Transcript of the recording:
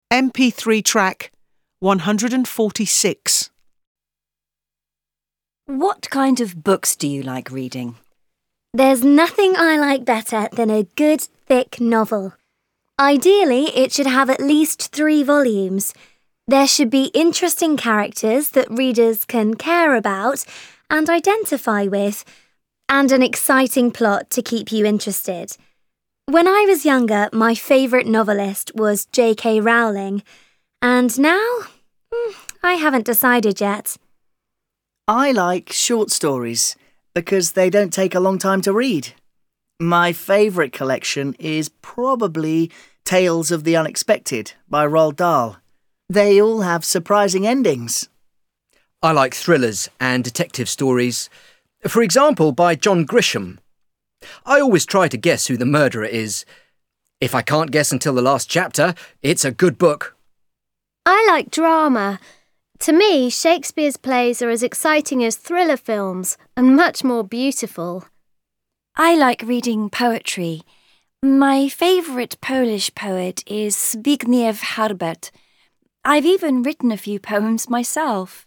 MP3 track 146. What kind of books do you like reading? There's nothing I like better than a good, thick novel. Ideally, it should have at least 3 volumes. There should be interesting characters that readers can care about and identify with, and an exciting plot to keep you interested. When I was younger, my favourite novelist was J.K. Rowling, and now, I haven't decided yet. I like short stories because they don't take a long time to read. My favourite collection is probably Tales of the Unexpected by Roald Dahl. They all have surprising endings. I like thrillers and detective stories. For example, by John Grisham. I always try to guess who the murderer is. If I can't guess until the last chapter, it's a good book. I like drama. To me, Shakespeare's plays are as exciting as thriller films and much more beautiful. I like reading poetry. My favourite Polish poet is Zbigniew Herbert. I've even written a few poems myself.